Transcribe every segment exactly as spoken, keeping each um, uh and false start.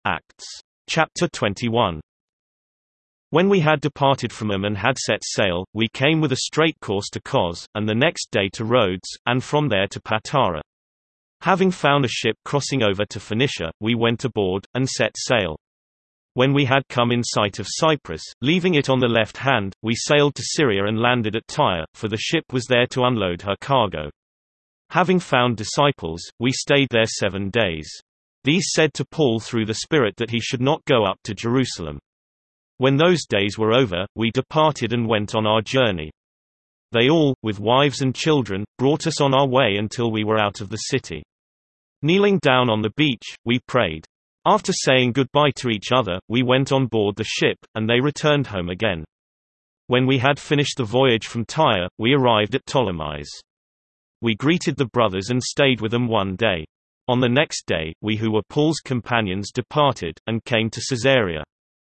Acts. Chapter twenty-one. When we had departed from them and had set sail, we came with a straight course to Cos, and the next day to Rhodes, and from there to Patara. Having found a ship crossing over to Phoenicia, we went aboard, and set sail. When we had come in sight of Cyprus, leaving it on the left hand, we sailed to Syria and landed at Tyre, for the ship was there to unload her cargo. Having found disciples, we stayed there seven days. These said to Paul through the Spirit that he should not go up to Jerusalem. When those days were over, we departed and went on our journey. They all, with wives and children, brought us on our way until we were out of the city. Kneeling down on the beach, we prayed. After saying goodbye to each other, we went on board the ship, and they returned home again. When we had finished the voyage from Tyre, we arrived at Ptolemais. We greeted the brothers and stayed with them one day. On the next day, we who were Paul's companions departed, and came to Caesarea.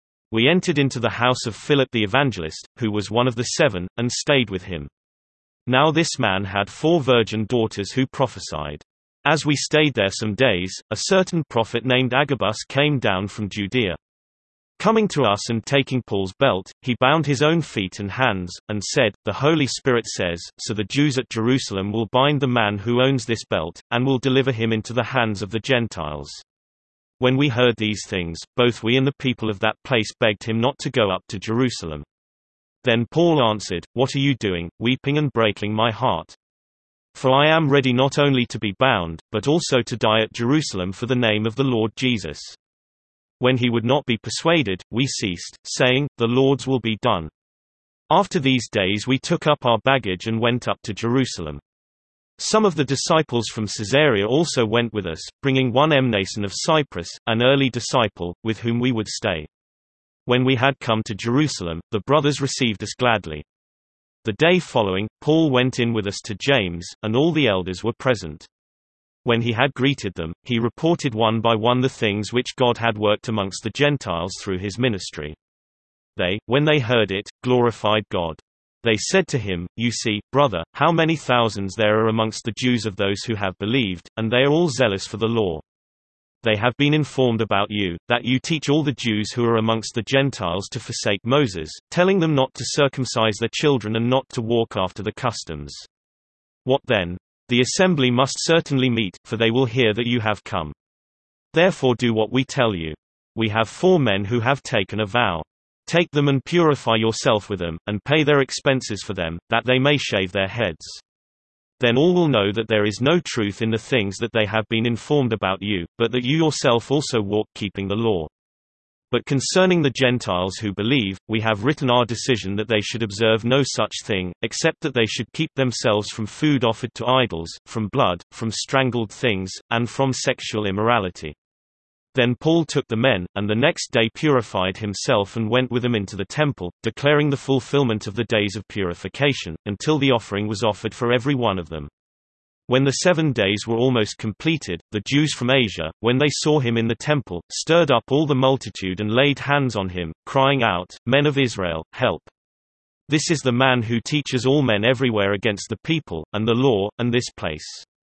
We entered into the house of Philip the evangelist, who was one of the seven, and stayed with him. Now this man had four virgin daughters who prophesied. As we stayed there some days, a certain prophet named Agabus came down from Judea. Coming to us and taking Paul's belt, he bound his own feet and hands, and said, "The Holy Spirit says, so the Jews at Jerusalem will bind the man who owns this belt, and will deliver him into the hands of the Gentiles." When we heard these things, both we and the people of that place begged him not to go up to Jerusalem. Then Paul answered, "What are you doing, weeping and breaking my heart? For I am ready not only to be bound, but also to die at Jerusalem for the name of the Lord Jesus." When he would not be persuaded, we ceased, saying, "The Lord's will be done." After these days we took up our baggage and went up to Jerusalem. Some of the disciples from Caesarea also went with us, bringing one Mnason of Cyprus, an early disciple, with whom we would stay. When we had come to Jerusalem, the brothers received us gladly. The day following, Paul went in with us to James, and all the elders were present. When he had greeted them, he reported one by one the things which God had worked amongst the Gentiles through his ministry. They, when they heard it, glorified God. They said to him, "You see, brother, how many thousands there are amongst the Jews of those who have believed, and they are all zealous for the law. They have been informed about you, that you teach all the Jews who are amongst the Gentiles to forsake Moses, telling them not to circumcise their children and not to walk after the customs. What then? The assembly must certainly meet, for they will hear that you have come. Therefore do what we tell you. We have four men who have taken a vow. Take them and purify yourself with them, and pay their expenses for them, that they may shave their heads. Then all will know that there is no truth in the things that they have been informed about you, but that you yourself also walk keeping the law. But concerning the Gentiles who believe, we have written our decision that they should observe no such thing, except that they should keep themselves from food offered to idols, from blood, from strangled things, and from sexual immorality." Then Paul took the men, and the next day purified himself and went with them into the temple, declaring the fulfillment of the days of purification, until the offering was offered for every one of them. When the seven days were almost completed, the Jews from Asia, when they saw him in the temple, stirred up all the multitude and laid hands on him, crying out, "Men of Israel, help! This is the man who teaches all men everywhere against the people, and the law, and this place.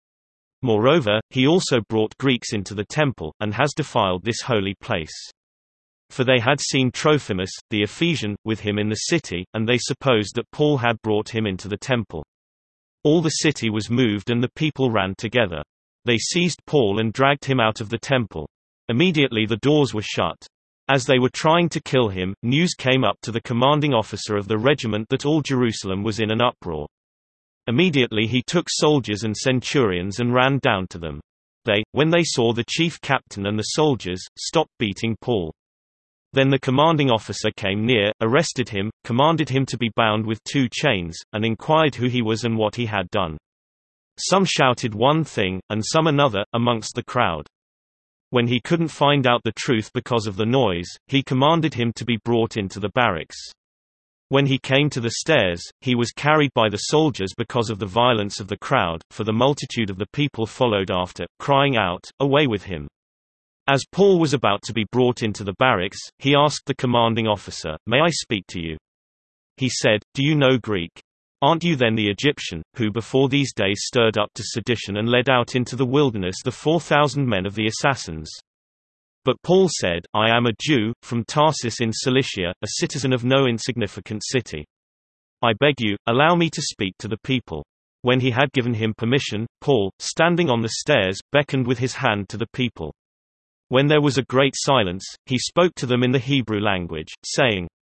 Moreover, he also brought Greeks into the temple, and has defiled this holy place." For they had seen Trophimus, the Ephesian, with him in the city, and they supposed that Paul had brought him into the temple. All the city was moved and the people ran together. They seized Paul and dragged him out of the temple. Immediately the doors were shut. As they were trying to kill him, news came up to the commanding officer of the regiment that all Jerusalem was in an uproar. Immediately he took soldiers and centurions and ran down to them. They, when they saw the chief captain and the soldiers, stopped beating Paul. Then the commanding officer came near, arrested him, commanded him to be bound with two chains, and inquired who he was and what he had done. Some shouted one thing, and some another, amongst the crowd. When he couldn't find out the truth because of the noise, he commanded him to be brought into the barracks. When he came to the stairs, he was carried by the soldiers because of the violence of the crowd, for the multitude of the people followed after, crying out, "Away with him!" As Paul was about to be brought into the barracks, he asked the commanding officer, "May I speak to you?" He said, "Do you know Greek? Aren't you then the Egyptian, who before these days stirred up to sedition and led out into the wilderness the four thousand men of the Assassins?" But Paul said, I am a Jew, from Tarsus in Cilicia, a citizen of no insignificant city. I beg you, allow me to speak to the people. When he had given him permission, Paul, standing on the stairs, beckoned with his hand to the people. When there was a great silence, he spoke to them in the Hebrew language, saying,